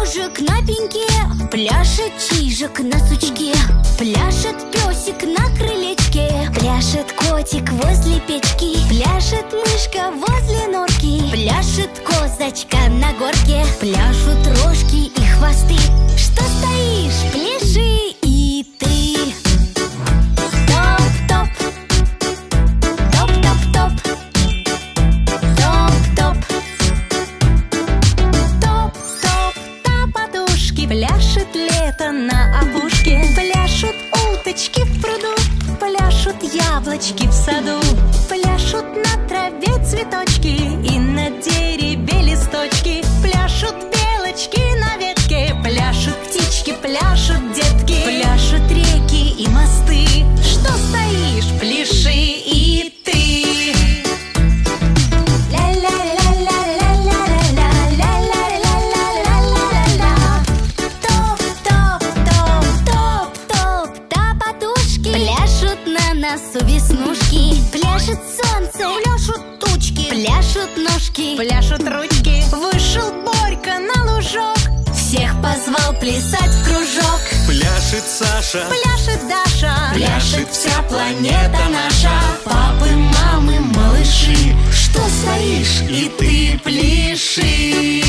ежик на пеньке, пляшет чижик на сучке, пляшет песик на крылечке, пляшет котик возле печки, пляшет мышка возле норки, пляшет козочка на горке, пляшут рожки и хвосты. Что стоишь, пляши и ты. Топ-топ, топ-топ-топ, топ-топ, топ-топ на подушке, пляшет лето на опушке, пляшут уточки в пруду, пляшут яблочки в саду, пляшут на траве цветочки и на дереве листочки, пляшут белочки на ветке, пляшут птички, пляшут детки, пляшут реки и мосты. Что стоишь, пляши и ты. Пляшут на носу веснушки, пляшет солнце, пляшут тучки, пляшут ножки, пляшут ручки. Вышел Борька на лужок, всех позвал плясать в кружок. Пляшет Саша, пляшет Даша, пляшет вся планета наша. Папы, мамы, малыши, что стоишь и ты пляши.